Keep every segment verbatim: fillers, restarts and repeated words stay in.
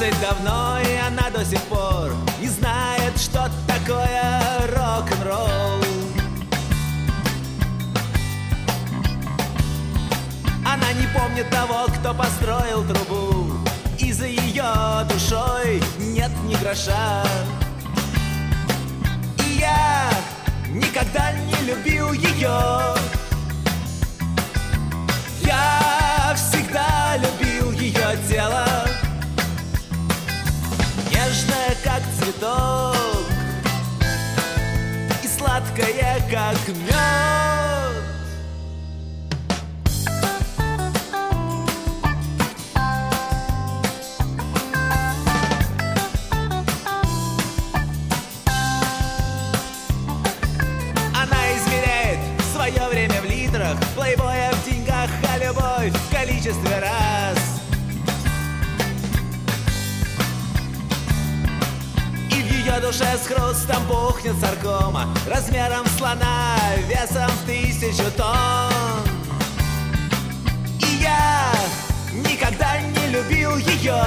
Двадцать давно, и она до сих пор не знает, что такое рок-н-ролл. Она не помнит того, кто построил трубу, и за ее душой нет ни гроша. И я никогда не любил ее. Я всегда любил ее тело, нежное, как цветок, и сладкое, как мед. Она измеряет свое время в литрах, плейбоя в деньгах, а любовь в количестве раз. В душе с хрустом пухнет саркома, размером слона, весом в тысячу тонн. И я никогда не любил ее.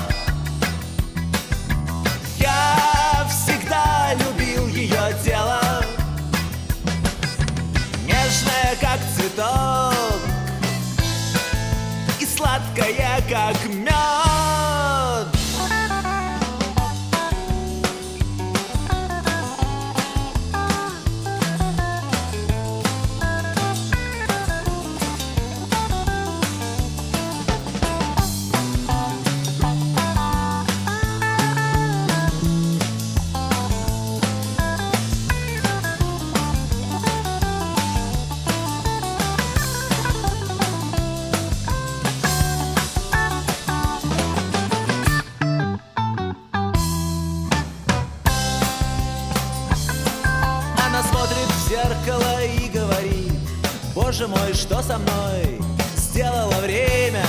Я всегда любил ее тело, нежное, как цветок, и сладкое, как мед. Зеркало и говорит: боже мой, что со мной сделало время?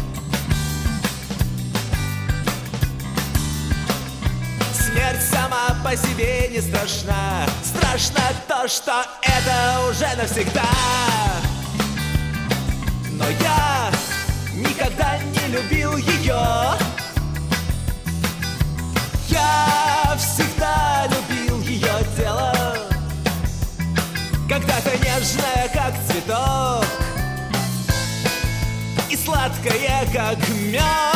Смерть сама по себе не страшна, страшно то, что это уже навсегда. Но я никогда не любил ее. Я всегда любил ее тело, когда-то нежная, как цветок, и сладкая, как мед.